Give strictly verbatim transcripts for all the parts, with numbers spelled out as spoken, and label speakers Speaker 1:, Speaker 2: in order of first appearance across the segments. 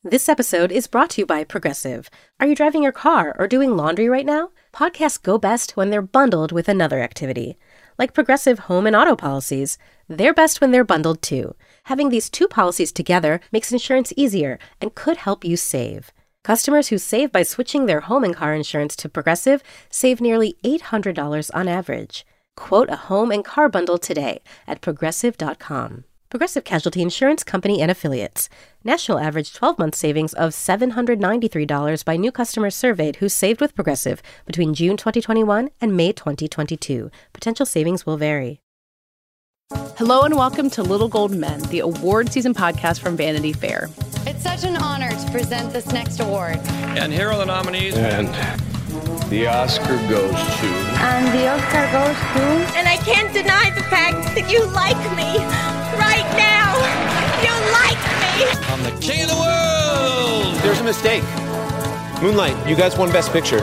Speaker 1: This episode is brought to you by Progressive. Are you driving your car or doing laundry right now? Podcasts go best when they're bundled with another activity. Like Progressive home and auto policies, they're best when they're bundled too. Having these two policies together makes insurance easier and could help you save. Customers who save by switching their home and car insurance to Progressive save nearly eight hundred dollars on average. Quote a home and car bundle today at progressive dot com. Progressive Casualty Insurance Company and Affiliates. National average twelve-month savings of seven hundred ninety-three dollars by new customers surveyed who saved with Progressive between June twenty twenty-one and May twenty twenty-two. Potential savings will vary.
Speaker 2: Hello and welcome to Little Gold Men, the award season podcast from Vanity Fair.
Speaker 3: It's such an honor to present this next award.
Speaker 4: And here are the nominees.
Speaker 5: And the Oscar goes to...
Speaker 6: And the Oscar goes to...
Speaker 7: And I can't deny the fact that you like me. Right now, you like me.
Speaker 4: I'm the king of the world.
Speaker 8: There's a mistake. Moonlight, you guys won Best Picture.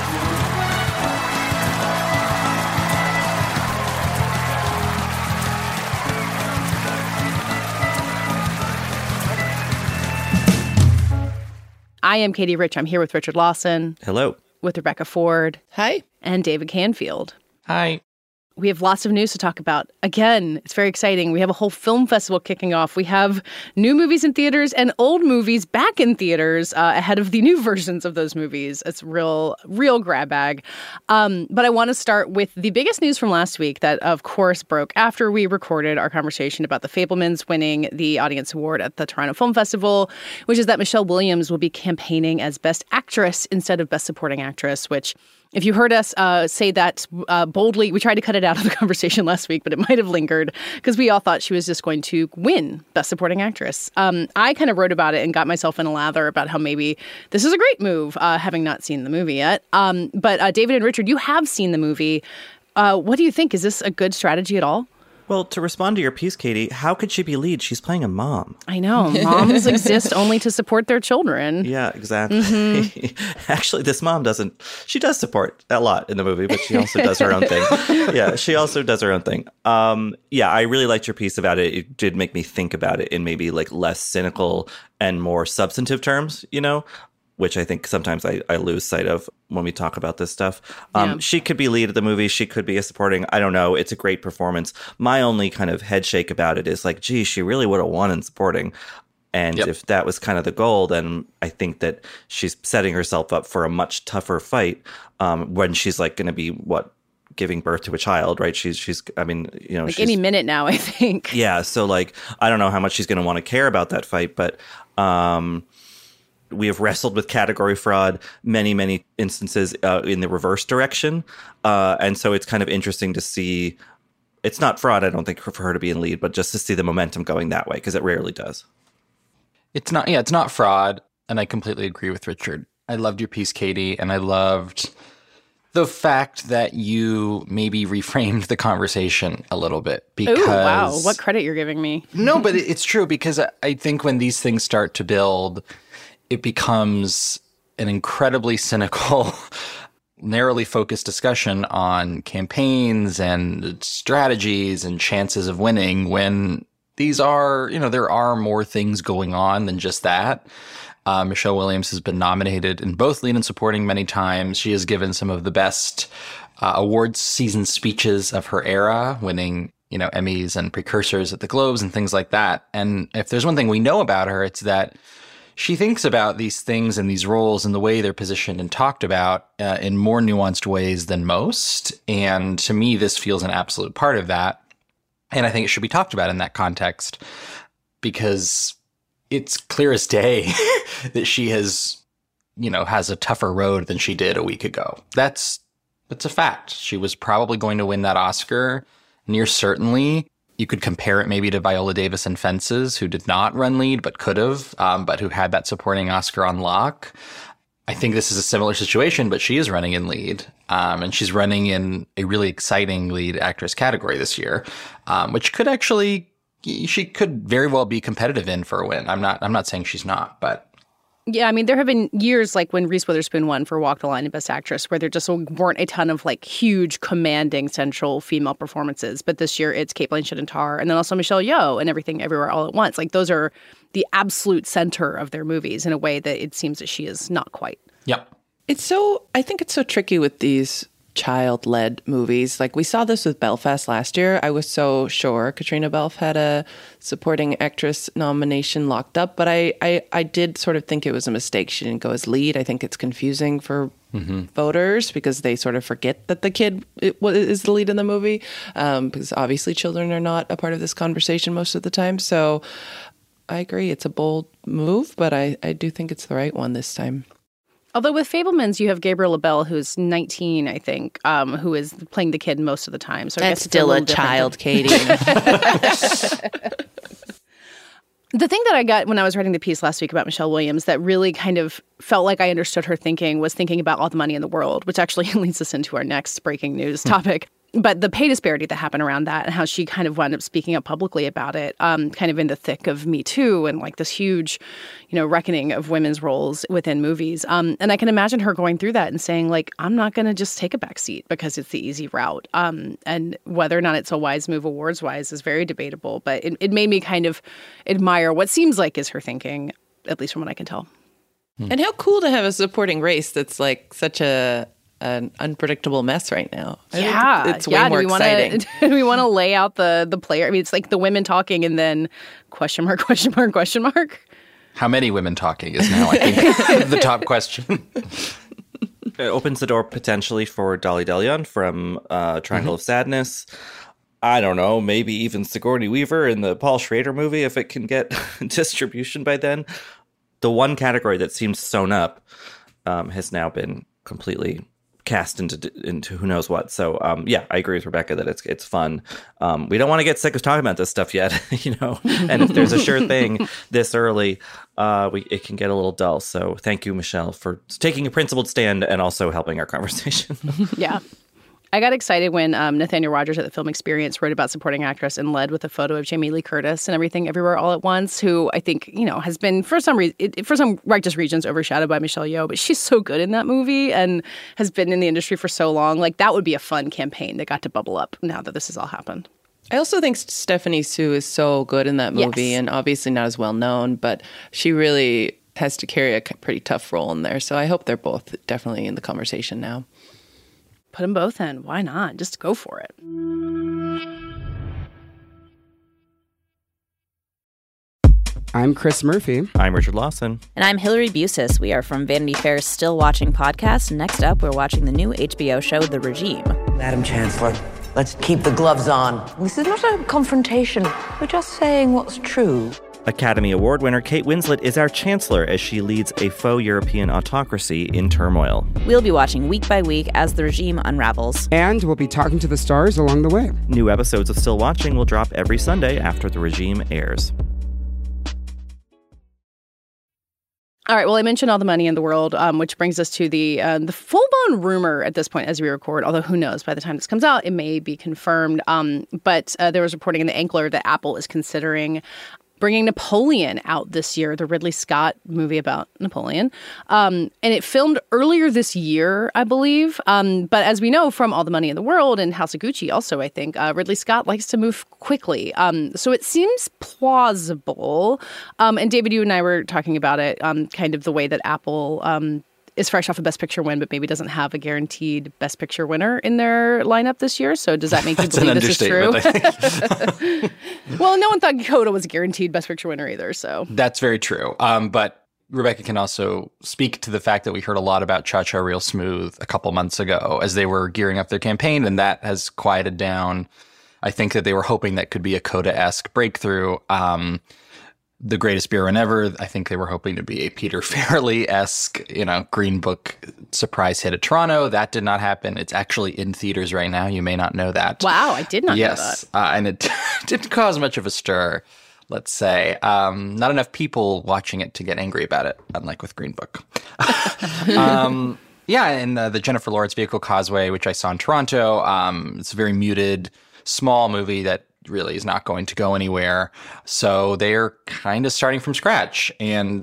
Speaker 2: I am Katie Rich. I'm here with Richard Lawson.
Speaker 9: Hello.
Speaker 2: With Rebecca Ford.
Speaker 9: Hi.
Speaker 2: And David Canfield.
Speaker 9: Hi.
Speaker 2: We have lots of news to talk about. Again, it's very exciting. We have a whole film festival kicking off. We have new movies in theaters and old movies back in theaters uh, ahead of the new versions of those movies. It's real, real grab bag. Um, but I want to start with the biggest news from last week that, of course, broke after we recorded our conversation about The Fabelmans winning the Audience Award at the Toronto Film Festival, which is that Michelle Williams will be campaigning as Best Actress instead of Best Supporting Actress, which... If you heard us uh, say that uh, boldly, we tried to cut it out of the conversation last week, but it might have lingered because we all thought she was just going to win Best Supporting Actress. Um, I kind of wrote about it and got myself in a lather about how maybe this is a great move, uh, having not seen the movie yet. Um, but uh, David and Richard, you have seen the movie. Uh, what do you think? Is this a good strategy at all?
Speaker 9: Well, to respond to your piece, Katie, how could she be lead? She's playing a mom.
Speaker 2: I know. Moms exist only to support their children.
Speaker 9: Yeah, exactly. Mm-hmm. Actually, this mom doesn't. She does support a lot in the movie, but she also does her own thing. Yeah, she also does her own thing. Um, yeah, I really liked your piece about it. It did make me think about it in maybe like less cynical and more substantive terms, you know? Which I think sometimes I, I lose sight of when we talk about this stuff. Um, yeah. She could be lead of the movie. She could be a supporting. I don't know. It's a great performance. My only kind of head shake about it is like, gee, she really would have won in supporting. And yep. if that was kind of the goal, then I think that she's setting herself up for a much tougher fight um, when she's like going to be, what, giving birth to a child, right? She's, she's, I mean, you know,
Speaker 2: like
Speaker 9: she's,
Speaker 2: any minute now, I think.
Speaker 9: Yeah. So like, I don't know how much she's going to want to care about that fight, but, um, we have wrestled with category fraud many, many instances uh, in the reverse direction. Uh, and so it's kind of interesting to see. It's not fraud, I don't think, for her to be in lead, but just to see the momentum going that way, because it rarely does.
Speaker 10: It's not, yeah, it's not fraud. And I completely agree with Richard. I loved your piece, Katie, and I loved the fact that you maybe reframed the conversation a little bit. Because,
Speaker 2: ooh, wow, what credit you're giving me.
Speaker 10: No, but it's true, because I think when these things start to build, it becomes an incredibly cynical, narrowly focused discussion on campaigns and strategies and chances of winning when these are, you know, there are more things going on than just that. Uh, Michelle Williams has been nominated in both lead and supporting many times. She has given some of the best uh, awards season speeches of her era, winning, you know, Emmys and precursors at the Globes and things like that. And if there's one thing we know about her, it's that she thinks about these things and these roles and the way they're positioned and talked about uh, in more nuanced ways than most. And to me, this feels an absolute part of that. And I think it should be talked about in that context because it's clear as day that she has, you know, has a tougher road than she did a week ago. That's, that's a fact. She was probably going to win that Oscar near certainly. You could compare it maybe to Viola Davis in Fences, who did not run lead, but could have, um, but who had that supporting Oscar on lock. I think this is a similar situation, but she is running in lead, um, and she's running in a really exciting lead actress category this year, um, which could actually, she could very well be competitive in for a win. I'm not, I'm not saying she's not, but
Speaker 2: Yeah, I mean, there have been years like when Reese Witherspoon won for Walk the Line and Best Actress where there just weren't a ton of like huge, commanding central female performances. But this year it's Cate Blanchett and Tar, and then also Michelle Yeoh and Everything Everywhere All at Once. Like those are the absolute center of their movies in a way that it seems that she is not quite.
Speaker 10: Yep.
Speaker 11: It's so, I think it's so tricky with these child-led movies. Like we saw this with Belfast last year. I was so sure Katrina Balfe had a supporting actress nomination locked up, but I, I, I did sort of think it was a mistake. She didn't go as lead. I think it's confusing for mm-hmm. voters because they sort of forget that the kid is the lead in the movie, um, because obviously children are not a part of this conversation most of the time. So I agree. It's a bold move, but I, I do think it's the right one this time.
Speaker 2: Although with Fabelmans, you have Gabriel LaBelle, who's nineteen, I think, um, who is playing the kid most of the time. So I
Speaker 11: That's
Speaker 2: guess
Speaker 11: still
Speaker 2: a,
Speaker 11: a child, Katie.
Speaker 2: The thing that I got when I was writing the piece last week about Michelle Williams that really kind of felt like I understood her thinking was thinking about All the Money in the World, which actually leads us into our next breaking news topic. But the pay disparity that happened around that and how she kind of wound up speaking up publicly about it, um, kind of in the thick of Me Too and like this huge, you know, reckoning of women's roles within movies. Um, and I can imagine her going through that and saying, like, I'm not going to just take a back seat because it's the easy route. Um, and whether or not it's a wise move awards-wise is very debatable. But it, it made me kind of admire what seems like is her thinking, at least from what I can tell.
Speaker 11: And how cool to have a supporting race that's like such a an unpredictable mess right now. I
Speaker 2: yeah,
Speaker 11: think it's way
Speaker 2: yeah.
Speaker 11: more
Speaker 2: do we
Speaker 11: exciting.
Speaker 2: Wanna, do we want to lay out the the player? I mean, it's like the women talking and then question mark, question mark, question mark.
Speaker 10: How many women talking is now, I think, the top question.
Speaker 9: It opens the door potentially for Dolly Deleon from uh, Triangle mm-hmm. of Sadness. I don't know, maybe even Sigourney Weaver in the Paul Schrader movie if it can get distribution by then. The one category that seems sewn up um, has now been completely cast into into who knows what. So um, yeah, I agree with Rebecca that it's it's fun. Um, we don't want to get sick of talking about this stuff yet, you know. And if there's a sure thing this early, uh, we it can get a little dull. So thank you, Michelle, for taking a principled stand and also helping our conversation.
Speaker 2: Yeah. I got excited when um, Nathaniel Rogers at the Film Experience wrote about supporting actress and led with a photo of Jamie Lee Curtis and Everything Everywhere All at Once, who I think, you know, has been for some reason, for some righteous reasons overshadowed by Michelle Yeoh, but she's so good in that movie and has been in the industry for so long. Like that would be a fun campaign that got to bubble up now that this has all happened.
Speaker 11: I also think Stephanie Sue is so good in that movie
Speaker 2: yes.
Speaker 11: and obviously not as well known, but she really has to carry a pretty tough role in there. So I hope they're both definitely in the conversation now.
Speaker 2: Put them both in. Why not? Just go for it.
Speaker 12: I'm Chris Murphy.
Speaker 9: I'm Richard Lawson.
Speaker 13: And I'm Hillary Busis. We are from Vanity Fair's Still Watching podcast. Next up, we're watching the new H B O show, The Regime.
Speaker 14: Madam Chancellor, let's keep the gloves on. This is not a confrontation. We're just saying what's true.
Speaker 9: Academy Award winner Kate Winslet is our chancellor as she leads a faux European autocracy in turmoil.
Speaker 13: We'll be watching week by week as the regime unravels.
Speaker 12: And we'll be talking to the stars along the way.
Speaker 9: New episodes of Still Watching will drop every Sunday after The Regime airs.
Speaker 2: All right. Well, I mentioned All the Money in the World, um, which brings us to the uh, the full-blown rumor at this point as we record, although who knows, by the time this comes out, it may be confirmed. Um, but uh, there was reporting in The Ankler that Apple is considering bringing Napoleon out this year, the Ridley Scott movie about Napoleon. Um, and it filmed earlier this year, I believe. Um, but as we know from All the Money in the World and House of Gucci also, I think, uh, Ridley Scott likes to move quickly. Um, so it seems plausible. Um, and David, you and I were talking about it, um, kind of the way that Apple um, is fresh off a Best Picture win, but maybe doesn't have a guaranteed Best Picture winner in their lineup this year. So does that make you believe this is true? Well, no one thought Coda was a guaranteed Best Picture winner either. So
Speaker 10: that's very true. Um, but Rebecca can also speak to the fact that we heard a lot about Cha Cha Real Smooth a couple months ago as they were gearing up their campaign, and that has quieted down. I think that they were hoping that could be a Coda-esque breakthrough. Um, The Greatest Beer Ever, I think they were hoping to be a Peter Farrelly-esque, you know, Green Book surprise hit at Toronto. That did not happen. It's actually in theaters right now. You may not know that.
Speaker 2: Wow, I did not
Speaker 10: yes,
Speaker 2: know that.
Speaker 10: Uh, and it didn't cause much of a stir, let's say. Um, not enough people watching it to get angry about it, unlike with Green Book. um, yeah, and uh, the Jennifer Lawrence vehicle Causeway, which I saw in Toronto, um, it's a very muted, small movie that really is not going to go anywhere. So they're kind of starting from scratch. And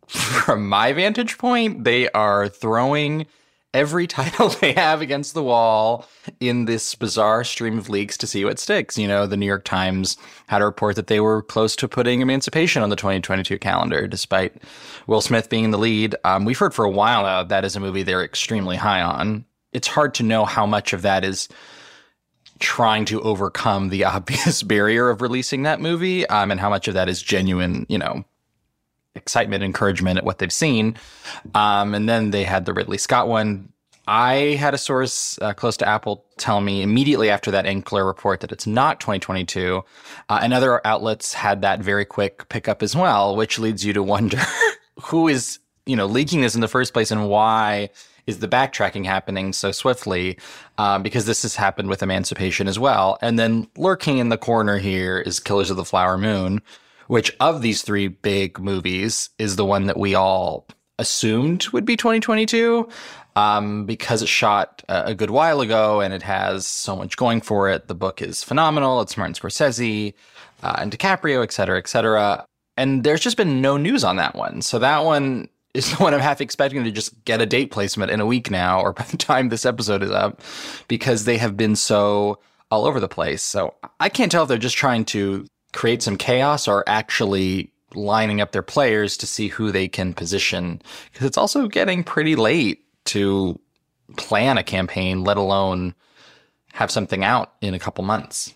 Speaker 10: from my vantage point, they are throwing every title they have against the wall in this bizarre stream of leaks to see what sticks. You know, the New York Times had a report that they were close to putting Emancipation on the twenty twenty-two calendar, despite Will Smith being in the lead. Um, we've heard for a while now that is a movie they're extremely high on. It's hard to know how much of that is trying to overcome the obvious barrier of releasing that movie, um, and how much of that is genuine, you know, excitement, encouragement at what they've seen. Um, and then they had the Ridley Scott one. I had a source uh, close to Apple tell me immediately after that Inkler report that it's not twenty twenty-two. Uh, and other outlets had that very quick pickup as well, which leads you to wonder who is, you know, leaking this in the first place and why is the backtracking happening so swiftly? Um, because this has happened with Emancipation as well. And then lurking in the corner here is Killers of the Flower Moon, which of these three big movies is the one that we all assumed would be twenty twenty-two, um, because it shot a, a good while ago and it has so much going for it. The book is phenomenal. It's Martin Scorsese uh, and DiCaprio, et cetera, et cetera. And there's just been no news on that one. So that one is the one I'm half expecting to just get a date placement in a week now, or by the time this episode is up, because they have been so all over the place. So I can't tell if they're just trying to create some chaos or actually lining up their players to see who they can position, because it's also getting pretty late to plan a campaign, let alone have something out in a couple months.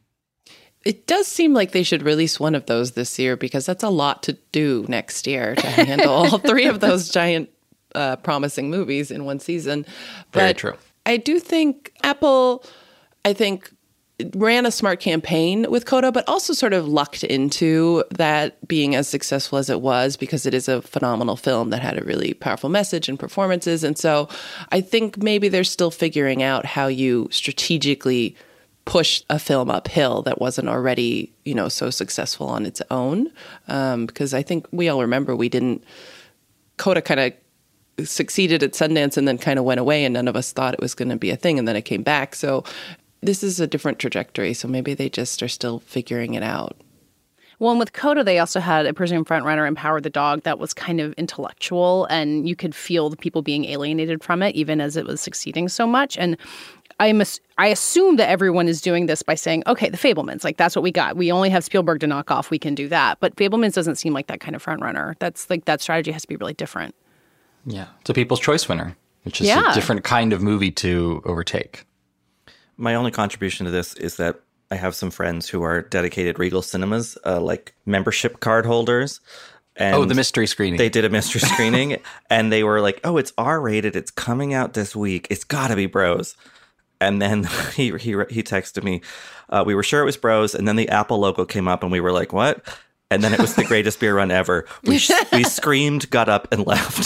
Speaker 11: It does seem like they should release one of those this year, because that's a lot to do next year to handle all three of those giant uh, promising movies in one season. But
Speaker 10: Very true.
Speaker 11: I do think Apple, I think, ran a smart campaign with Coda, but also sort of lucked into that being as successful as it was, because it is a phenomenal film that had a really powerful message and performances. And so I think maybe they're still figuring out how you strategically push a film uphill that wasn't already, you know, so successful on its own. Um, because I think we all remember we didn't, Coda kind of succeeded at Sundance and then kind of went away, and none of us thought it was going to be a thing, and then it came back. So this is a different trajectory, so maybe they just are still figuring it out.
Speaker 2: Well, and with Coda, they also had a presumed frontrunner, Empower the Dog, that was kind of intellectual, and you could feel the people being alienated from it, even as it was succeeding so much. And I'm a, I assume that everyone is doing this by saying, okay, the Fabelmans, like, that's what we got. We only have Spielberg to knock off. We can do that. But Fabelmans doesn't seem like that kind of frontrunner. That's like, that strategy has to be really different.
Speaker 10: Yeah. It's a People's Choice winner, which is
Speaker 2: yeah.
Speaker 10: a different kind of movie to overtake.
Speaker 9: My only contribution to this is that I have some friends who are dedicated Regal Cinemas, uh, like membership card holders. And
Speaker 10: oh, the mystery screening.
Speaker 9: They did a mystery screening, and they were like, oh, it's R-rated. It's coming out this week. It's got to be Bros. And then he he he texted me. Uh, we were sure it was Bros, and then the Apple logo came up, and we were like, what? And then it was the greatest beer run ever. We, we screamed, got up, and left.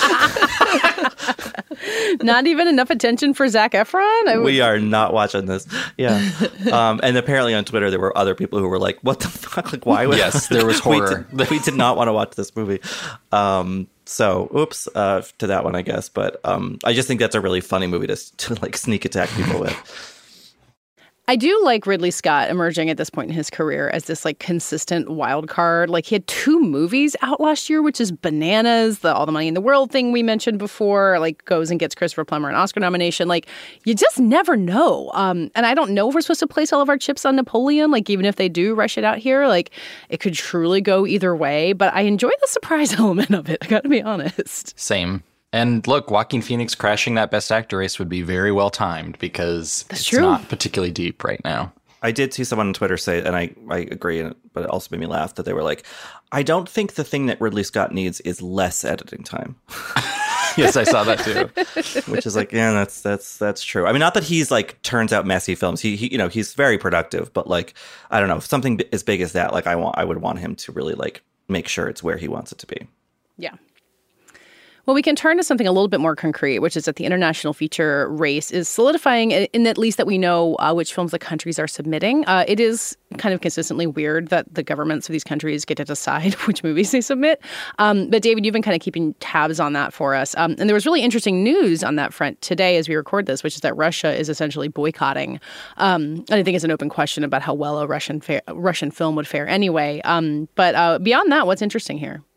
Speaker 2: Not even enough attention for Zac Efron? I would...
Speaker 9: We are not watching this. Yeah. Um, and apparently on Twitter, there were other people who were like, what the fuck? Like, why would
Speaker 10: Yes, there was horror.
Speaker 9: we, did, we did not want to watch this movie. Um, so, oops, uh, to that one, I guess. But um, I just think that's a really funny movie to, to like sneak attack people with.
Speaker 2: I do like Ridley Scott emerging at this point in his career as this like consistent wild card. Like, he had two movies out last year, which is bananas. The All the Money in the World thing we mentioned before, like, goes and gets Christopher Plummer an Oscar nomination. Like, you just never know. Um, and I don't know if we're supposed to place all of our chips on Napoleon. Like, even if they do rush it out here, like, it could truly go either way. But I enjoy the surprise element of it, I gotta be honest.
Speaker 10: Same. And look, Joaquin Phoenix crashing that Best Actor race would be very well timed, because
Speaker 2: That's
Speaker 10: it's
Speaker 2: true.
Speaker 10: not particularly deep right now.
Speaker 9: I did see someone on Twitter say, and I, I agree, but it also made me laugh, that they were like, I don't think the thing that Ridley Scott needs is less editing time.
Speaker 10: Yes, I saw that too.
Speaker 9: Which is like, yeah, that's that's that's true. I mean, not that he's like turns out messy films. He, he you know, he's very productive, but like, I don't know, something as big as that, like I want I would want him to really like make sure it's where he wants it to be.
Speaker 2: Yeah. Well, we can turn to something a little bit more concrete, which is that the international feature race is solidifying, in at least that we know uh, which films the countries are submitting. Uh, it is kind of consistently weird that the governments of these countries get to decide which movies they submit. Um, but David, you've been kind of keeping tabs on that for us. Um, and there was really interesting news on that front today as we record this, which is that Russia is essentially boycotting. Um, and I think it's an open question about how well a Russian fa- Russian film would fare anyway. Um, but uh, beyond that, what's interesting here?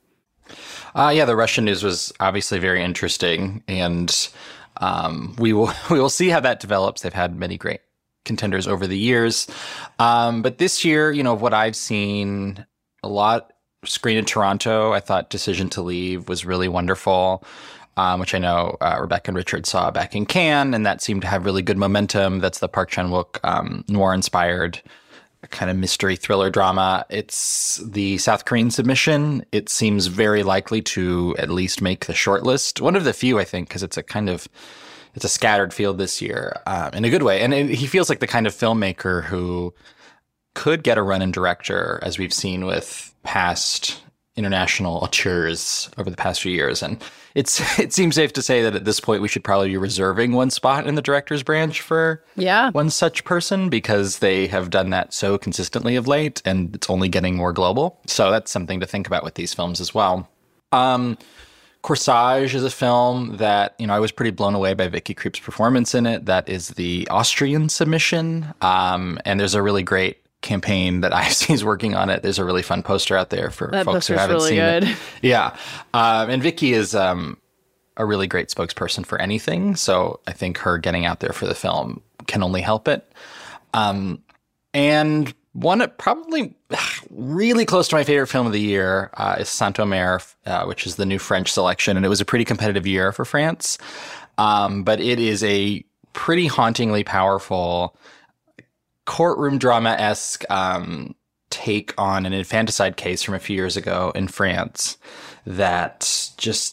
Speaker 10: Uh, yeah, the Russian news was obviously very interesting, and um, we will we will see how that develops. They've had many great contenders over the years, um, but this year, you know, what I've seen a lot screened in Toronto. I thought Decision to Leave was really wonderful, um, which I know uh, Rebecca and Richard saw back in Cannes, and that seemed to have really good momentum. That's the Park Chan-wook um, noir-inspired kind of mystery thriller drama. It's the South Korean submission. It seems very likely to at least make the shortlist. One of the few, I think, because it's a kind of, it's a scattered field this year um, in a good way. And it, he feels like the kind of filmmaker who could get a run in director, as we've seen with past international auteurs over the past few years. And it's it seems safe to say that at this point we should probably be reserving one spot in the director's branch for
Speaker 2: yeah.
Speaker 10: one such person, because they have done that so consistently of late, and it's only getting more global. So that's something to think about with these films as well. Um, Corsage is a film that, you know, I was pretty blown away by Vicky Krieps' performance in it. That is the Austrian submission. Um, and there's a really great campaign that I F C is working on it. There's a really fun poster out there for
Speaker 2: that
Speaker 10: folks who haven't
Speaker 2: really
Speaker 10: seen
Speaker 2: good.
Speaker 10: it. Yeah. Um, and Vicky is um, a really great spokesperson for anything. So I think her getting out there for the film can only help it. Um, and one that probably really close to my favorite film of the year uh, is Saint-Omer, uh, which is the new French selection. And it was a pretty competitive year for France. Um, but it is a pretty hauntingly powerful courtroom drama-esque um, take on an infanticide case from a few years ago in France that just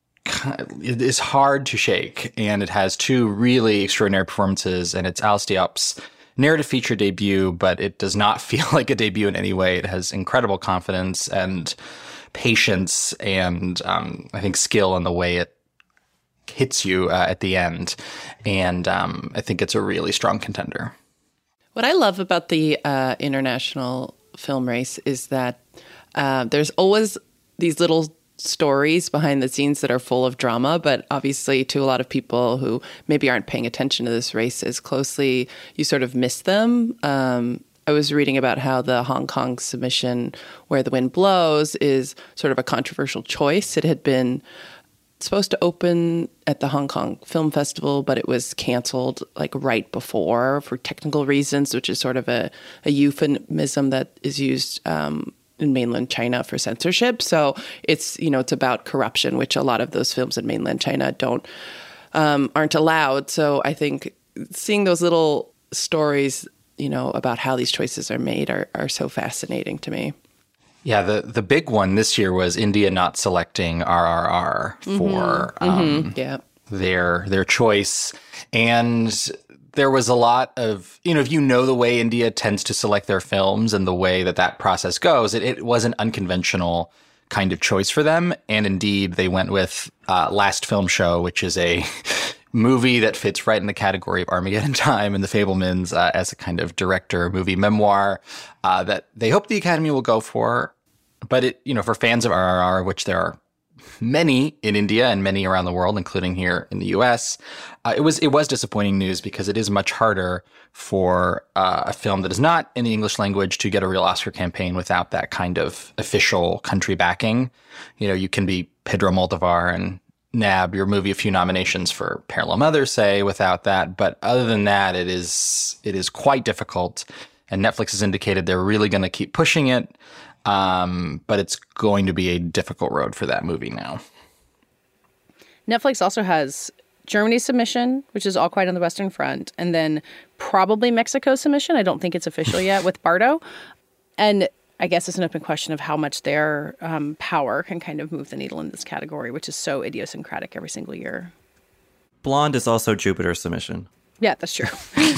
Speaker 10: it is hard to shake. And it has two really extraordinary performances, and it's Alice Diop's narrative feature debut, but it does not feel like a debut in any way. It has incredible confidence and patience and um, I think skill in the way it hits you uh, at the end. And um, I think it's a really strong contender.
Speaker 11: What I love about the uh, international film race is that uh, there's always these little stories behind the scenes that are full of drama, but obviously to a lot of people who maybe aren't paying attention to this race as closely, you sort of miss them. Um, I was reading about how the Hong Kong submission, Where the Wind Blows, is sort of a controversial choice. It had been supposed to open at the Hong Kong Film Festival, but it was canceled like right before for technical reasons, which is sort of a, a euphemism that is used um, in mainland China for censorship. So it's, you know, it's about corruption, which a lot of those films in mainland China don't, um, aren't allowed. So I think seeing those little stories, you know, about how these choices are made are, are so fascinating to me.
Speaker 10: Yeah, the, the big one this year was India not selecting R R R for
Speaker 11: mm-hmm.
Speaker 10: um,
Speaker 11: Mm-hmm. Yeah.
Speaker 10: their their choice. And there was a lot of, you know, if you know the way India tends to select their films and the way that that process goes, it, it was an unconventional kind of choice for them. And indeed, they went with uh, Last Film Show, which is a movie that fits right in the category of Armageddon Time and The Fabelmans uh, as a kind of director movie memoir uh, that they hope the Academy will go for. But, it, you know, for fans of R R R, which there are many in India and many around the world, including here in the U S, uh, it was it was disappointing news, because it is much harder for uh, a film that is not in the English language to get a real Oscar campaign without that kind of official country backing. You know, you can be Pedro Moldovar and nab your movie a few nominations for Parallel Mothers, say, without that. But other than that, it is it is quite difficult. And Netflix has indicated they're really going to keep pushing it. Um, but it's going to be a difficult road for that movie now.
Speaker 2: Netflix also has Germany's submission, which is All Quiet on the Western Front, and then probably Mexico's submission. I don't think it's official yet with Bardo. And I guess it's an open question of how much their um, power can kind of move the needle in this category, which is so idiosyncratic every single year.
Speaker 9: Blonde is also Jupiter's submission.
Speaker 2: Yeah, that's true.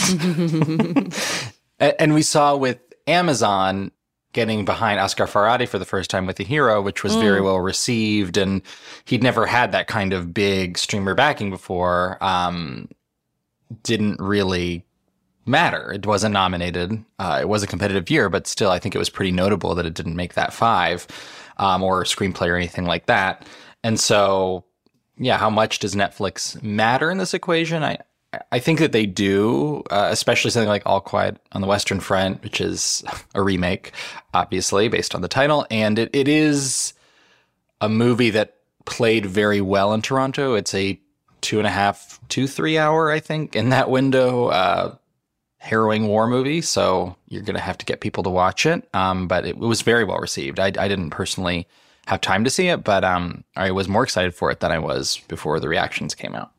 Speaker 10: And we saw with Amazon getting behind Asghar Farhadi for the first time with The Hero, which was mm. very well received. And he'd never had that kind of big streamer backing before. Um, didn't really matter. It wasn't nominated. Uh, it was a competitive year, but still, I think it was pretty notable that it didn't make that five um, or screenplay or anything like that. And so, yeah, how much does Netflix matter in this equation? I I think that they do, uh, especially something like All Quiet on the Western Front, which is a remake, obviously, based on the title. And it, it is a movie that played very well in Toronto. It's a two and a half, two, three hour, I think, in that window, uh, harrowing war movie. So you're going to have to get people to watch it. Um, but it, it was very well received. I, I didn't personally have time to see it, but um, I was more excited for it than I was before the reactions came out.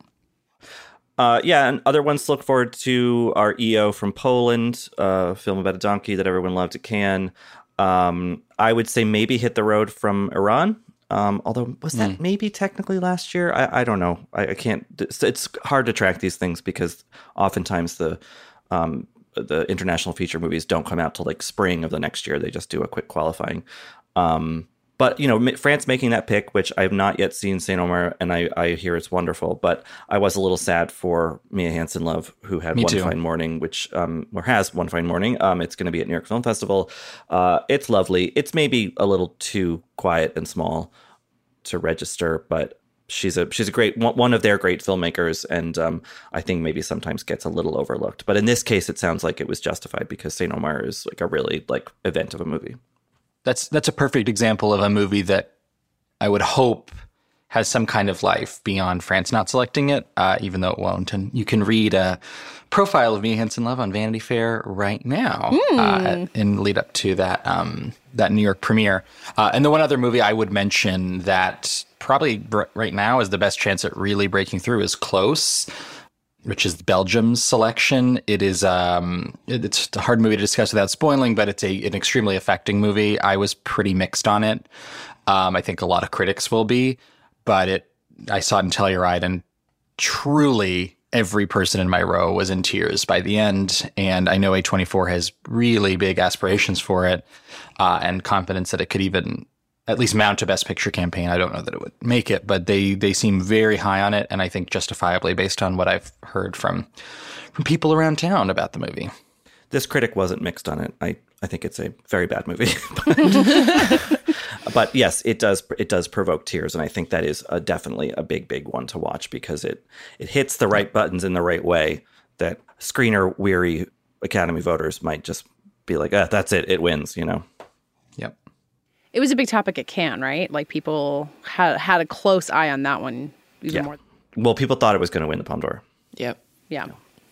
Speaker 9: Uh, yeah, and other ones to look forward to are E O from Poland, a film about a donkey that everyone loved at Cannes. Um, I would say maybe Hit the Road from Iran. Um, although, was that mm. maybe technically last year? I, I don't know. I, I can't. It's, it's hard to track these things because oftentimes the um, the international feature movies don't come out till like spring of the next year. They just do a quick qualifying. Um, but, you know, France making that pick, which I have not yet seen Saint Omer, and I, I hear it's wonderful. But I was a little sad for Mia Hansen-Løve, who had Me One too. Fine Morning, which um, or has One Fine Morning. Um, it's going to be at New York Film Festival. Uh, it's lovely. It's maybe a little too quiet and small to register, but she's a she's a great one of their great filmmakers, and um, I think maybe sometimes gets a little overlooked. But in this case, it sounds like it was justified because Saint Omer is like a really like event of a movie.
Speaker 10: That's that's a perfect example of a movie that I would hope has some kind of life beyond France not selecting it, uh, even though it won't. And you can read a profile of Mia Hansen-Løve on Vanity Fair right now mm. uh, in lead up to that um, that New York premiere. Uh, and the one other movie I would mention that probably r- right now is the best chance at really breaking through is Close, which is Belgium's selection. It is um, it, it's a hard movie to discuss without spoiling, but it's a an extremely affecting movie. I was pretty mixed on it. Um, I think a lot of critics will be, but it I saw it in Telluride, and truly every person in my row was in tears by the end. And I know A twenty-four has really big aspirations for it uh, and confidence that it could even at least mount a Best Picture campaign. I don't know that it would make it, but they they seem very high on it, and I think justifiably based on what I've heard from from people around town about the movie.
Speaker 9: This critic wasn't mixed on it. I, I think it's a very bad movie. But yes, it does it does provoke tears, and I think that is a, definitely a big, big one to watch because it, it hits the right buttons in the right way that screener-weary Academy voters might just be like, ah, that's it, it wins, you know?
Speaker 10: Yep.
Speaker 2: It was a big topic at Cannes, right? Like people had had a close eye on that one even
Speaker 9: yeah.
Speaker 2: more.
Speaker 9: Well, people thought it was going to win the Palme d'Or.
Speaker 11: Yep.
Speaker 2: Yeah.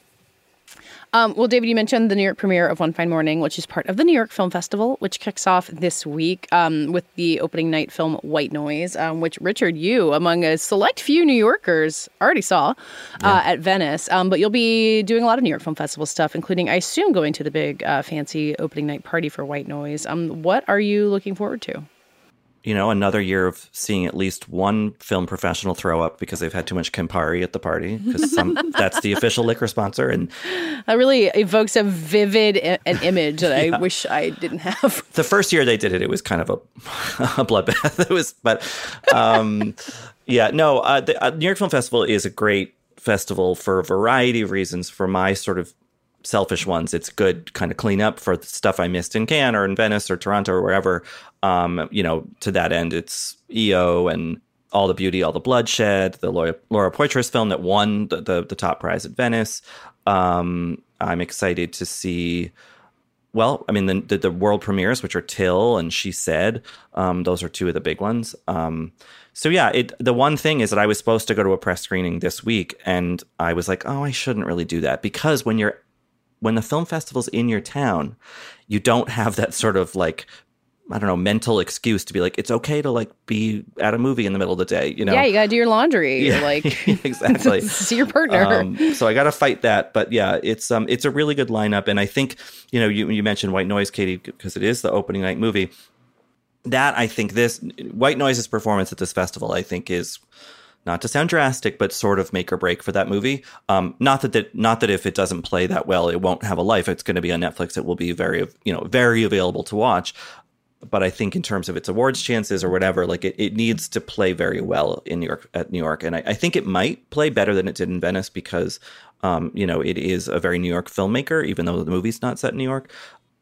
Speaker 2: Um, well, David, you mentioned the New York premiere of One Fine Morning, which is part of the New York Film Festival, which kicks off this week um, with the opening night film White Noise, um, which Richard, you, among a select few New Yorkers, already saw uh, yeah. at Venice. Um, but you'll be doing a lot of New York Film Festival stuff, including, I assume, going to the big uh, fancy opening night party for White Noise. Um, what are you looking forward to?
Speaker 9: You know, another year of seeing at least one film professional throw up because they've had too much Campari at the party, because that's the official liquor sponsor. And
Speaker 2: that really evokes a vivid I- an image that yeah. I wish I didn't have.
Speaker 9: The first year they did it, it was kind of a, a bloodbath. It was, but um, yeah, no, uh, the uh, New York Film Festival is a great festival for a variety of reasons. For my sort of selfish ones, it's good kind of clean up for the stuff I missed in Cannes or in Venice or Toronto or wherever. Um, you know, to that end, it's E O and All the Beauty, All the Bloodshed, the Laura, Laura Poitras film that won the, the, the top prize at Venice. Um, I'm excited to see, well, I mean, the, the, the world premieres, which are Till and She Said. Um, those are two of the big ones. Um, so, yeah, it, the one thing is that I was supposed to go to a press screening this week, and I was like, oh, I shouldn't really do that, because when you're when the film festival's in your town, you don't have that sort of like, I don't know, mental excuse to be like, it's okay to like be at a movie in the middle of the day, you know?
Speaker 2: Yeah, you gotta do your laundry.
Speaker 9: Yeah,
Speaker 2: like
Speaker 9: exactly.
Speaker 2: See your partner.
Speaker 9: Um, so I gotta fight that. But yeah, it's um it's a really good lineup. And I think, you know, you you mentioned White Noise, Katie, because it is the opening night movie. That I think this White Noise's performance at this festival, I think, is, not to sound drastic, but sort of make or break for that movie. Um, not that, that not that if it doesn't play that well, it won't have a life. It's going to be on Netflix. It will be very, you know, very available to watch. But I think in terms of its awards chances or whatever, like it, it needs to play very well in New York at New York. And I, I think it might play better than it did in Venice because, um, you know, it is a very New York filmmaker, even though the movie's not set in New York.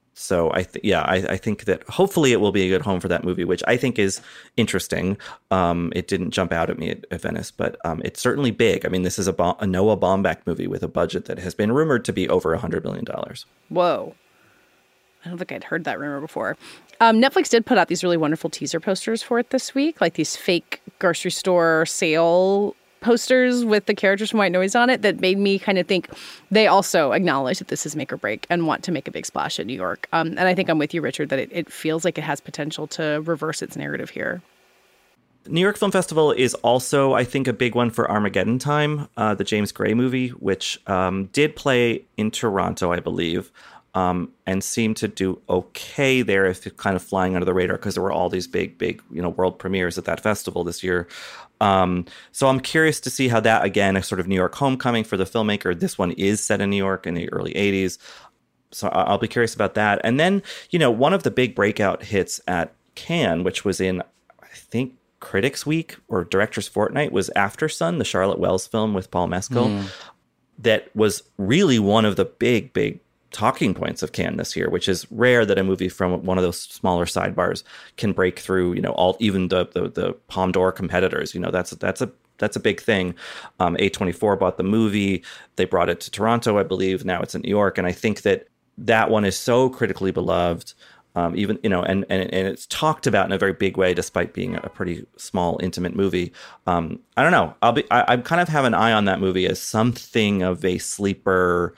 Speaker 9: So I th- yeah, I, I think that hopefully it will be a good home for that movie, which I think is interesting. Um, it didn't jump out at me at, at Venice, but um, it's certainly big. I mean, this is a, Bo- a Noah Baumbach movie with a budget that has been rumored to be over one hundred million dollars.
Speaker 2: Whoa. I don't think I'd heard that rumor before. Um, Netflix did put out these really wonderful teaser posters for it this week, like these fake grocery store sale posters with the characters from White Noise on it that made me kind of think they also acknowledge that this is make or break and want to make a big splash in New York. Um, and I think I'm with you, Richard, that it, it feels like it has potential to reverse its narrative here.
Speaker 9: New York Film Festival is also, I think, a big one for Armageddon Time, uh, the James Gray movie, which um, did play in Toronto, I believe, um, and seemed to do okay there, if it's kind of flying under the radar, because there were all these big, big, you know, world premieres at that festival this year. Um, so I'm curious to see how that, again, a sort of New York homecoming for the filmmaker. This one is set in New York in the early eighties. So I'll be curious about that. And then, you know, one of the big breakout hits at Cannes, which was in, I think, Critics Week or Directors Fortnight, was Aftersun, the Charlotte Wells film with Paul Mescal, mm. that was really one of the big, big talking points of Cannes this year, which is rare that a movie from one of those smaller sidebars can break through, you know, all even the the, the Palme d'Or competitors. You know, that's that's a that's a big thing. Um, A twenty-four bought the movie. They brought it to Toronto, I believe. Now it's in New York. And I think that that one is so critically beloved. Um, even, you know, and, and and it's talked about in a very big way, despite being a pretty small, intimate movie. Um, I don't know. I'll be. I, I kind of have an eye on that movie as something of a sleeper,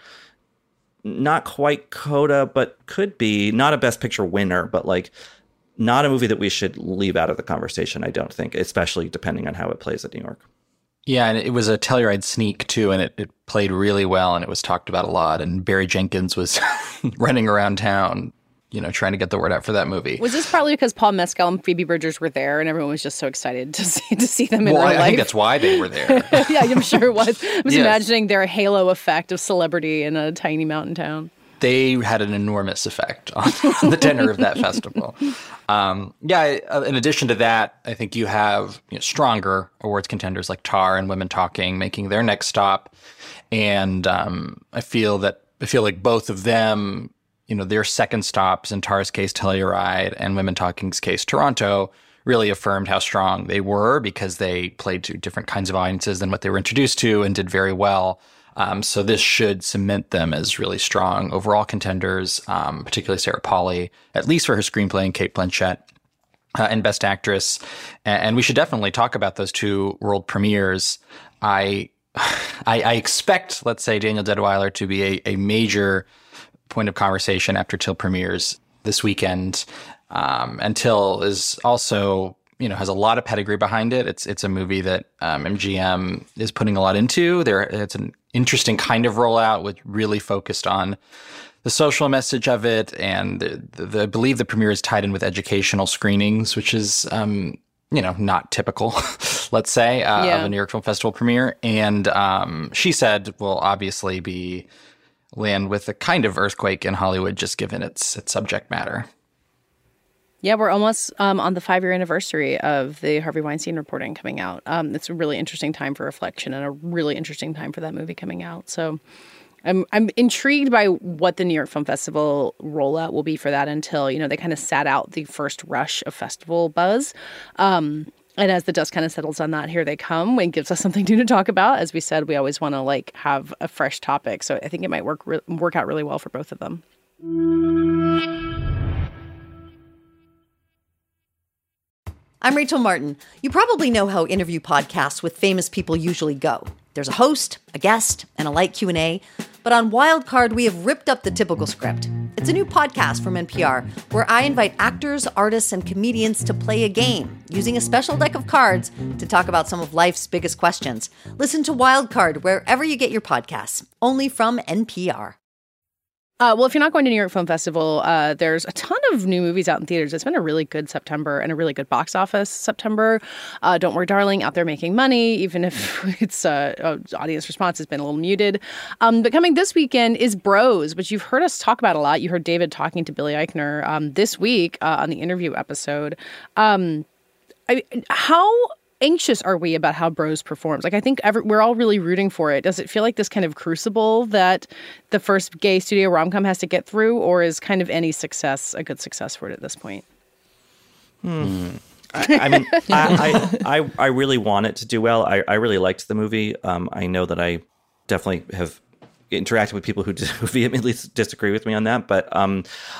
Speaker 9: not quite coda, but could be not a Best Picture winner, but like not a movie that we should leave out of the conversation. I don't think, especially depending on how it plays at New York.
Speaker 10: Yeah, and it was a Telluride sneak too, and it, it played really well, and it was talked about a lot. And Barry Jenkins was running around town, you know, trying to get the word out for that movie.
Speaker 2: Was this partly because Paul Mescal and Phoebe Bridgers were there and everyone was just so excited to see to see them in
Speaker 10: well,
Speaker 2: real
Speaker 10: I
Speaker 2: life?
Speaker 10: think that's why they were there.
Speaker 2: Yeah, I'm sure it was. I was
Speaker 10: yes.
Speaker 2: imagining their halo effect of celebrity in a tiny mountain town.
Speaker 10: They had an enormous effect on, on the tenor of that festival. Um, yeah, in addition to that, I think you have you know, stronger awards contenders like Tar and Women Talking making their next stop. And um, I feel that I feel like both of them, you know, their second stops, in Tar's case, Telluride, and Women Talking's case, Toronto, really affirmed how strong they were because they played to different kinds of audiences than what they were introduced to and did very well. Um, so this should cement them as really strong overall contenders, um, particularly Sarah Polley, at least for her screenplay, and Cate Blanchett, uh, and Best Actress. And, and we should definitely talk about those two world premieres. I, I, I expect, let's say, Daniel Deadwyler to be a, a major point of conversation after Till premieres this weekend. Um, and Till is also, you know, has a lot of pedigree behind it. It's it's a movie that um, M G M is putting a lot into. There, it's an interesting kind of rollout, with really focused on the social message of it, and the, the, I believe the premiere is tied in with educational screenings, which is um, you know, not typical, let's say, uh, yeah. of a New York Film Festival premiere. And um, she said will obviously be land with a kind of earthquake in Hollywood, just given its its subject matter.
Speaker 2: Yeah, we're almost um, on the five-year anniversary of the Harvey Weinstein reporting coming out. Um, it's a really interesting time for reflection and a really interesting time for that movie coming out. So I'm I'm intrigued by what the New York Film Festival rollout will be for that until, you know, they kind of sat out the first rush of festival buzz. Um, and as the dust kind of settles on that, here they come and gives us something new to talk about. As we said, we always want to like have a fresh topic. So I think it might work re- work out really well for both of them.
Speaker 15: I'm Rachel Martin. You probably know how interview podcasts with famous people usually go. There's a host, a guest, and a light Q and A. But on Wildcard, we have ripped up the typical script. It's a new podcast from N P R where I invite actors, artists, and comedians to play a game using a special deck of cards to talk about some of life's biggest questions. Listen to Wildcard wherever you get your podcasts, only from N P R.
Speaker 2: Uh, well, if you're not going to New York Film Festival, uh, there's a ton of new movies out in theaters. It's been a really good September and a really good box office September. Uh, Don't Worry, Darling, out there making money, even if its uh, uh, audience response has been a little muted. Um, but coming this weekend is Bros, which you've heard us talk about a lot. You heard David talking to Billy Eichner um, this week uh, on the interview episode. Um, I, how anxious are we about how Bros performs? Like, I think every, we're all really rooting for it. Does it feel like this kind of crucible that the first gay studio rom-com has to get through, or is kind of any success a good success for it at this point?
Speaker 9: Hmm. I, I mean, I, I, I I really want it to do well. I, I really liked the movie. Um, I know that I definitely have interacted with people who, who vehemently disagree with me on that, but um,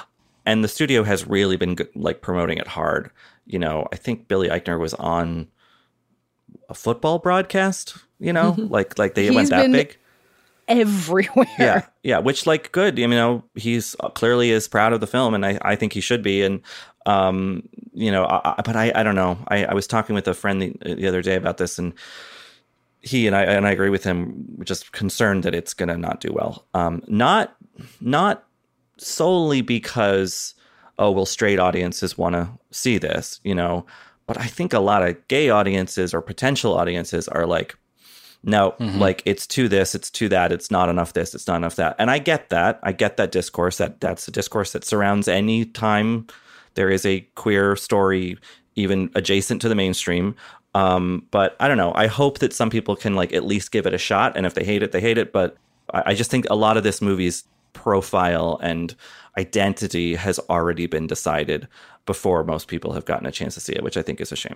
Speaker 9: and the studio has really been like promoting it hard. You know, I think Billy Eichner was on a football broadcast, you know, like like they
Speaker 2: He's
Speaker 9: went that
Speaker 2: been
Speaker 9: big.
Speaker 2: Everywhere.
Speaker 9: Yeah, yeah, which like good. You know, he's clearly is proud of the film, and I, I think he should be. And um, you know, I, but I, I don't know. I, I was talking with a friend the, the other day about this, and he and I and I agree with him. We're just concerned that it's going to not do well. Um, not not solely because oh well, straight audiences want to see this, you know, but I think a lot of gay audiences or potential audiences are like, no, mm-hmm. like it's too this, it's too that, it's not enough this, it's not enough that. And I get that. I get that discourse. That that's the discourse that surrounds any time there is a queer story, even adjacent to the mainstream. Um, but I don't know. I hope that some people can like at least give it a shot. And if they hate it, they hate it. But I, I just think a lot of this movie's profile and identity has already been decided before most people have gotten a chance to see it, which I think is a shame.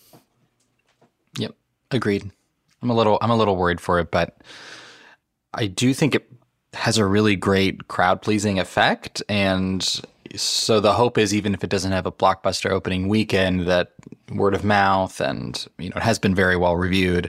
Speaker 10: Yep. Agreed. I'm a little I'm a little worried for it, but I do think it has a really great crowd-pleasing effect. And so the hope is, even if it doesn't have a blockbuster opening weekend, that word of mouth and, you know, it has been very well reviewed,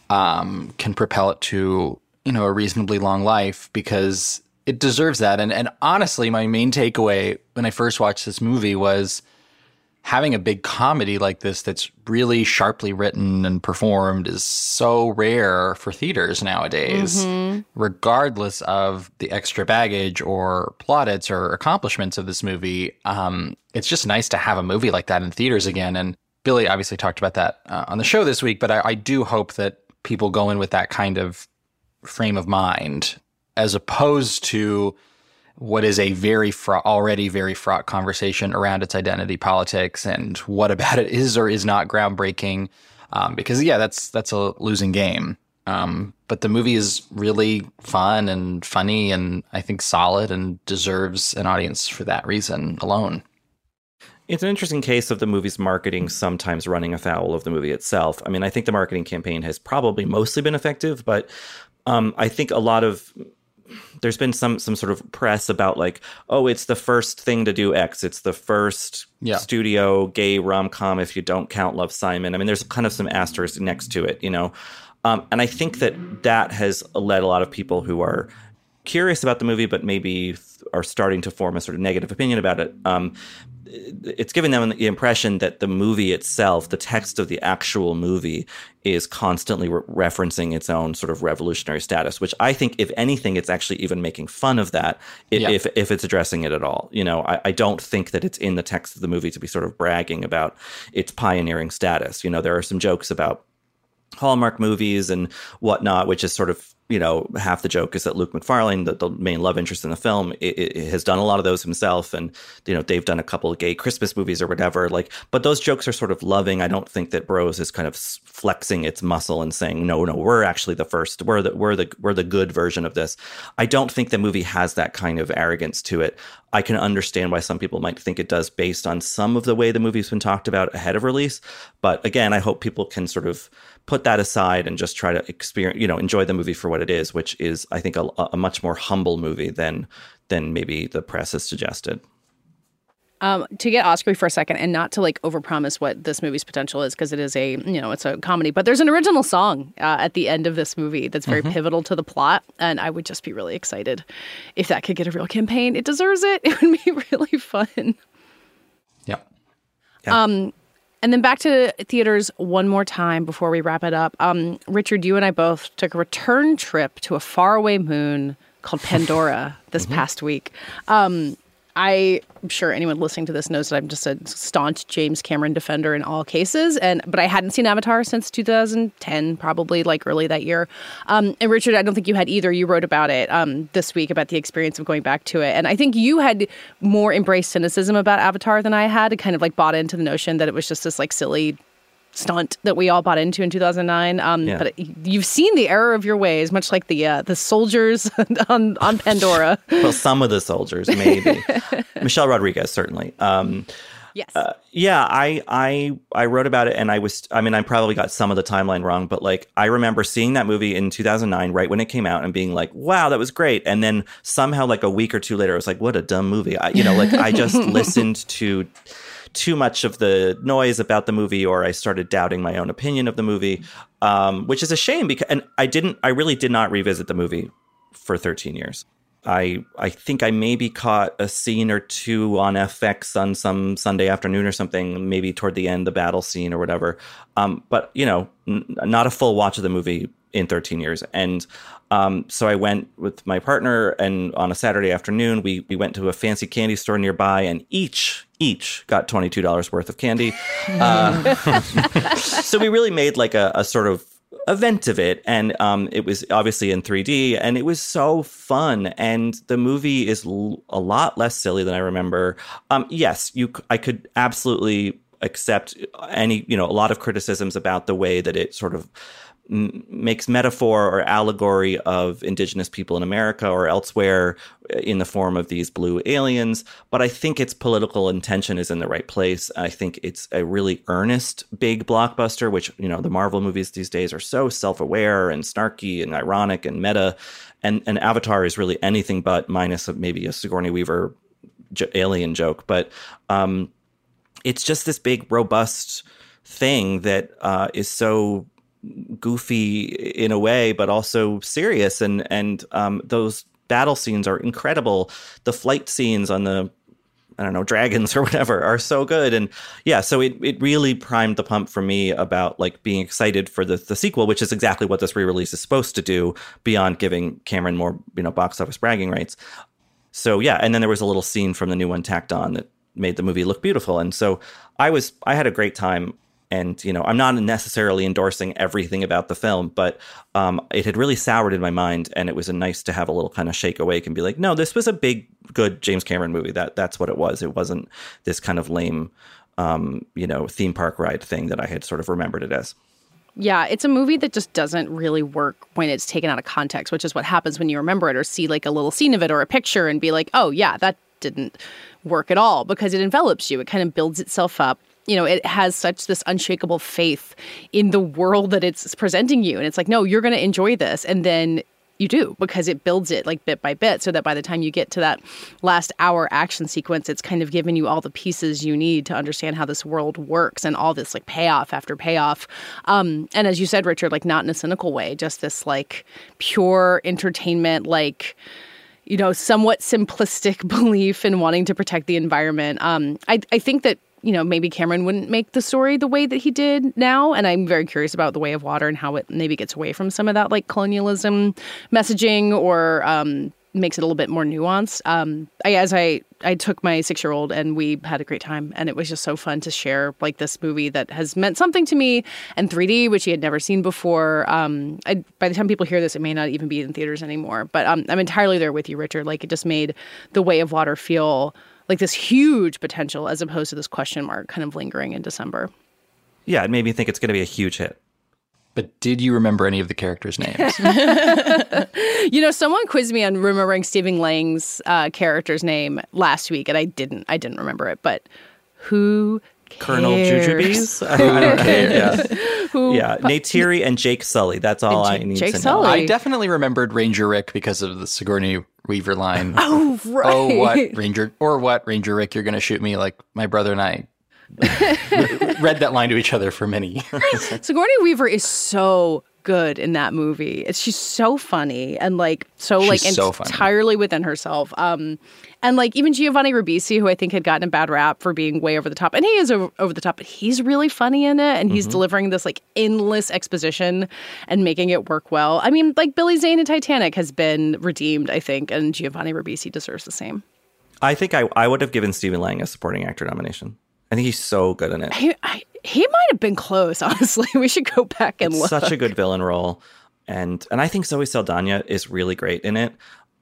Speaker 10: um, can propel it to, you know, a reasonably long life, because it deserves that. And and honestly, my main takeaway when I first watched this movie was having a big comedy like this that's really sharply written and performed is so rare for theaters nowadays, mm-hmm. regardless of the extra baggage or plaudits or accomplishments of this movie. Um, it's just nice to have a movie like that in theaters again. And Billy obviously talked about that uh, on the show this week, but I, I do hope that people go in with that kind of frame of mind, as opposed to what is a very fraught, already very fraught conversation around its identity politics and what about it is or is not groundbreaking. Um, because yeah, that's that's a losing game. Um, but the movie is really fun and funny, and I think solid, and deserves an audience for that reason alone.
Speaker 9: It's an interesting case of the movie's marketing sometimes running afoul of the movie itself. I mean, I think the marketing campaign has probably mostly been effective, but um, I think a lot of there's been some some sort of press about like, oh, it's the first thing to do X. It's the first yeah. studio gay rom-com if you don't count Love, Simon. I mean, there's kind of some asterisks next to it, you know. Um, and I think that that has led a lot of people who are curious about the movie but maybe are starting to form a sort of negative opinion about it. Um, it's given them the impression that the movie itself, the text of the actual movie, is constantly re- referencing its own sort of revolutionary status, which I think, if anything, it's actually even making fun of that if yeah. if, if it's addressing it at all. You know, I, I don't think that it's in the text of the movie to be sort of bragging about its pioneering status. You know, there are some jokes about Hallmark movies and whatnot, which is sort of, you know, half the joke is that Luke McFarlane, the, the main love interest in the film, it, it has done a lot of those himself. And, you know, they've done a couple of gay Christmas movies or whatever. Like, but those jokes are sort of loving. I don't think that Bros is kind of flexing its muscle and saying, no, no, we're actually the first. We're the we're the we're the good version of this. I don't think the movie has that kind of arrogance to it. I can understand why some people might think it does based on some of the way the movie's been talked about ahead of release. But again, I hope people can sort of put that aside and just try to experience, you know, enjoy the movie for what it is, which is, I think, a, a much more humble movie than than maybe the press has suggested.
Speaker 2: Um, to get Oscar for a second, and not to like overpromise what this movie's potential is, because it is a, you know, it's a comedy, but there's an original song uh, at the end of this movie that's very mm-hmm. pivotal to the plot, and I would just be really excited if that could get a real campaign. It deserves it. It would be really fun.
Speaker 10: Yeah.
Speaker 2: yeah. Um, and then back to theaters one more time before we wrap it up. Um, Richard, you and I both took a return trip to a faraway moon called Pandora this mm-hmm. past week. Um, I'm sure anyone listening to this knows that I'm just a staunch James Cameron defender in all cases, and but I hadn't seen Avatar since two thousand ten, probably like early that year. Um, and Richard, I don't think you had either. You wrote about it um, this week, about the experience of going back to it. And I think you had more embraced cynicism about Avatar than I had, kind of like bought into the notion that it was just this like silly stunt that we all bought into in two thousand nine. Um, yeah. But it, you've seen the error of your ways, much like the uh, the soldiers on, on Pandora.
Speaker 9: Well, some of the soldiers, maybe. Michelle Rodriguez, certainly. Um,
Speaker 2: Yes.
Speaker 9: Uh, yeah, I I I wrote about it, and I was I mean I probably got some of the timeline wrong, but like I remember seeing that movie in two thousand nine, right when it came out, and being like, wow, that was great. And then somehow like a week or two later, I was like, what a dumb movie. I, you know, like I just listened to too much of the noise about the movie, or I started doubting my own opinion of the movie, um, which is a shame because and I didn't I really did not revisit the movie for thirteen years. I I think I maybe caught a scene or two on F X on some Sunday afternoon or something, maybe toward the end, the battle scene or whatever. Um, but, you know, n- not a full watch of the movie in thirteen years. And um, so I went with my partner, and on a Saturday afternoon, we we went to a fancy candy store nearby, and each each got twenty-two dollars worth of candy. Uh, so we really made like a, a sort of event of it, and um it was obviously in three D, and it was so fun, and the movie is l- a lot less silly than I remember. Um yes, you I could absolutely accept any, you know, a lot of criticisms about the way that it sort of m- makes metaphor or allegory of indigenous people in America or elsewhere in the form of these blue aliens, but I think its political intention is in the right place. I think it's a really earnest big blockbuster, which, you know, the Marvel movies these days are so self-aware and snarky and ironic and meta, and, and Avatar is really anything but, minus maybe a Sigourney Weaver j- alien joke, but um, it's just this big, robust thing that uh, is so goofy in a way, but also serious, and and um, those battle scenes are incredible. The flight scenes on the, I don't know, dragons or whatever are so good. And yeah, so it, it really primed the pump for me about like being excited for the, the sequel, which is exactly what this re-release is supposed to do, beyond giving Cameron more, you know, box office bragging rights. So yeah, and then there was a little scene from the new one tacked on that made the movie look beautiful. And so I was, I had a great time. And, you know, I'm not necessarily endorsing everything about the film, but um, it had really soured in my mind. And it was a nice to have a little kind of shake awake and be like, no, this was a big, good James Cameron movie. That That's what it was. It wasn't this kind of lame, um, you know, theme park ride thing that I had sort of remembered it as.
Speaker 2: Yeah, it's a movie that just doesn't really work when it's taken out of context, which is what happens when you remember it or see like a little scene of it or a picture and be like, oh, yeah, that didn't work at all, because it envelops you. It kind of builds itself up. You know, it has such this unshakable faith in the world that it's presenting you. And it's like, no, you're going to enjoy this. And then you do, because it builds it like bit by bit, so that by the time you get to that last hour action sequence, it's kind of giving you all the pieces you need to understand how this world works, and all this like payoff after payoff. Um, and as you said, Richard, like not in a cynical way, just this like pure entertainment, like, you know, somewhat simplistic belief in wanting to protect the environment. Um, I, I think that, you know, maybe Cameron wouldn't make the story the way that he did now. And I'm very curious about The Way of Water and how it maybe gets away from some of that like colonialism messaging, or um, makes it a little bit more nuanced. Um, I, as I, I took my six-year-old and we had a great time, and it was just so fun to share like this movie that has meant something to me, and three D, which he had never seen before. Um, I, by the time people hear this, it may not even be in theaters anymore, but um, I'm entirely there with you, Richard. Like, it just made The Way of Water feel like this huge potential, as opposed to this question mark kind of lingering in December.
Speaker 9: Yeah, it made me think it's going to be a huge hit.
Speaker 10: But did you remember any of the characters' names?
Speaker 2: You know, someone quizzed me on remembering Stephen Lang's uh, character's name last week, and I didn't. I didn't remember it. But who cares?
Speaker 9: Colonel Jujubes? I don't care. Yeah, Who, yeah. Neytiri and Jake Sully. That's all I need
Speaker 2: Jake
Speaker 9: to
Speaker 2: Sully.
Speaker 9: know.
Speaker 10: I definitely remembered Ranger Rick because of the Sigourney Weaver line.
Speaker 2: Oh, right.
Speaker 10: Oh, what, Ranger, or what, Ranger Rick, you're going to shoot me like my brother and I read that line to each other for many years.
Speaker 2: Sigourney Weaver is so good in that movie. It's she's so funny and like so
Speaker 10: She's
Speaker 2: like
Speaker 10: so
Speaker 2: entirely within herself. Um, and like even Giovanni Ribisi, who I think had gotten a bad rap for being way over the top, and he is over, over the top, but he's really funny in it, and he's
Speaker 10: Mm-hmm.
Speaker 2: delivering this like endless exposition and making it work well. I mean, like Billy Zane in Titanic has been redeemed, I think, and Giovanni Ribisi deserves the same.
Speaker 9: I think I, I would have given Stephen Lang a supporting actor nomination. I think he's so good in it.
Speaker 2: He, I, he might have been close, honestly. We should go back and
Speaker 9: It's
Speaker 2: look.
Speaker 9: such a good villain role. And and I think Zoe Saldana is really great in it.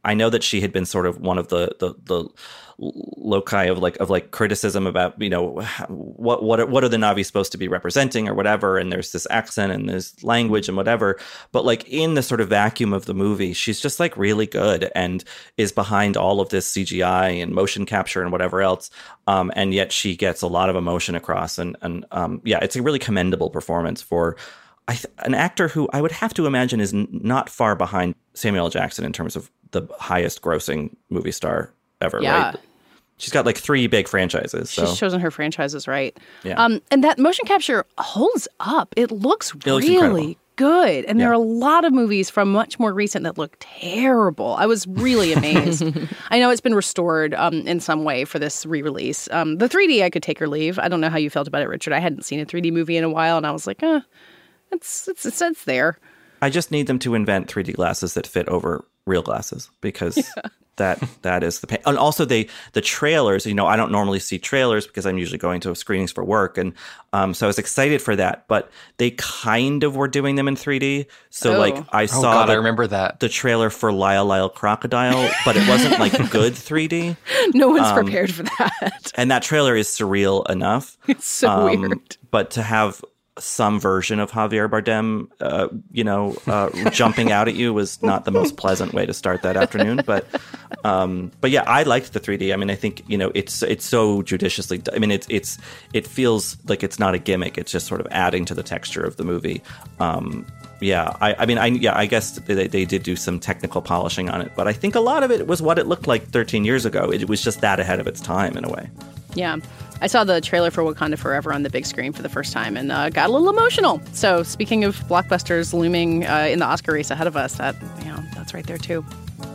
Speaker 9: I know that she had been sort of one of the the, the loci of like of like criticism about, you know, what what are, what are the Na'vi supposed to be representing or whatever, and there's this accent and there's language and whatever, but like in the sort of vacuum of the movie, she's just like really good and is behind all of this C G I and motion capture and whatever else, um, and yet she gets a lot of emotion across, and and um, yeah, it's a really commendable performance for I th- an actor who I would have to imagine is n- not far behind Samuel L. Jackson in terms of the highest grossing movie star ever,
Speaker 2: yeah.
Speaker 9: right? She's got like three big franchises. So.
Speaker 2: She's chosen her franchises right.
Speaker 9: Yeah.
Speaker 2: Um, and that motion capture holds up. It looks
Speaker 9: it looks
Speaker 2: really
Speaker 9: incredible.
Speaker 2: good. And
Speaker 9: Yeah.
Speaker 2: there are a lot of movies from much more recent that look terrible. I was really amazed. I know it's been restored um, in some way for this re-release. Um, the three D, I could take or leave. I don't know how you felt about it, Richard. I hadn't seen a three D movie in a while, and I was like, eh, it's, it's, it's, it's there.
Speaker 9: I just need them to invent three D glasses that fit over real glasses, because yeah. that that is the pain. And also they the trailers, you know, I don't normally see trailers because I'm usually going to screenings for work, and um, so I was excited for that, but they kind of were doing them in three D. So
Speaker 10: oh.
Speaker 9: like I saw
Speaker 10: oh God,
Speaker 9: the,
Speaker 10: I remember that.
Speaker 9: the trailer for Lyle Lyle Crocodile, but it wasn't like good three D.
Speaker 2: No one's
Speaker 9: um,
Speaker 2: prepared for that.
Speaker 9: And that trailer is surreal enough.
Speaker 2: It's so
Speaker 9: um,
Speaker 2: weird.
Speaker 9: But to have some version of Javier Bardem, uh, you know, uh, jumping out at you was not the most pleasant way to start that afternoon. But, um, but yeah, I liked the three D. I mean, I think, you know, it's it's so judiciously. I mean, it's it's it feels like it's not a gimmick. It's just sort of adding to the texture of the movie. Um, yeah, I, I mean, I yeah, I guess they, they did do some technical polishing on it, but I think a lot of it was what it looked like thirteen years ago. It was just that ahead of its time in a way.
Speaker 2: Yeah. I saw the trailer for Wakanda Forever on the big screen for the first time and uh, got a little emotional. So speaking of blockbusters looming uh, in the Oscar race ahead of us, that you know, that's right there too.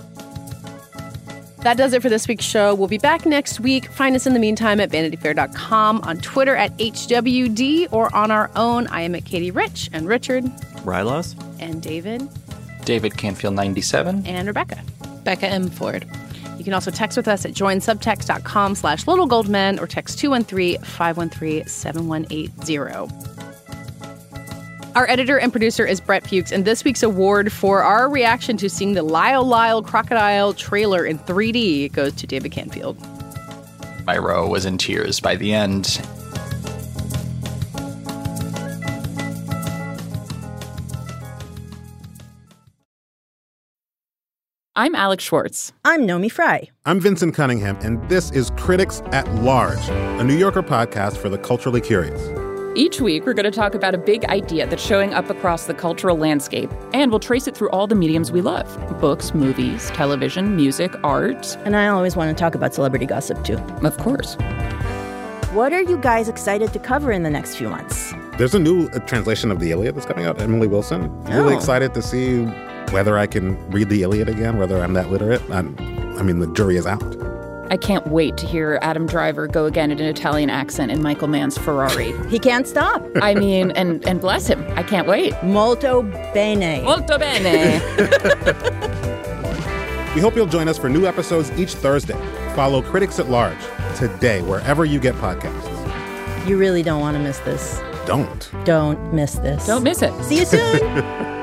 Speaker 2: That does it for this week's show. We'll be back next week. Find us in the meantime at vanity fair dot com, on Twitter at H W D, or on our own. I am at Katie Rich, and Richard.
Speaker 9: Rylos.
Speaker 2: And David.
Speaker 10: David Canfield ninety-seven.
Speaker 2: And Rebecca.
Speaker 11: Becca M. Ford.
Speaker 2: You can also text with us at join subtext dot com slash little gold men or text two one three, five one three, seven one eight zero. Our editor and producer is Brett Fuchs, and this week's award for our reaction to seeing the Lyle Lyle Crocodile trailer in three D goes to David Canfield.
Speaker 10: Myro was in tears by the end.
Speaker 16: I'm Alex Schwartz.
Speaker 17: I'm Nomi Fry.
Speaker 18: I'm Vincent Cunningham, and this is Critics at Large, a New Yorker podcast for the culturally curious.
Speaker 16: Each week, we're going to talk about a big idea that's showing up across the cultural landscape, and we'll trace it through all the mediums we love. Books, movies, television, music, art.
Speaker 17: And I always want to talk about celebrity gossip, too.
Speaker 16: Of course.
Speaker 17: What are you guys excited to cover in the next few months?
Speaker 18: There's a new uh, translation of the Iliad that's coming out, Emily Wilson.
Speaker 17: Oh.
Speaker 18: Really excited to see whether I can read the Iliad again, whether I'm that literate. I'm, I mean, the jury is out.
Speaker 16: I can't wait to hear Adam Driver go again in an Italian accent in Michael Mann's Ferrari.
Speaker 17: He can't stop.
Speaker 16: I mean, and, and bless him. I can't wait.
Speaker 17: Molto bene.
Speaker 16: Molto bene.
Speaker 18: We hope you'll join us for new episodes each Thursday. Follow Critics at Large today, wherever you get podcasts.
Speaker 17: You really don't want to miss this.
Speaker 18: Don't.
Speaker 17: Don't miss this.
Speaker 16: Don't miss it.
Speaker 17: See you soon.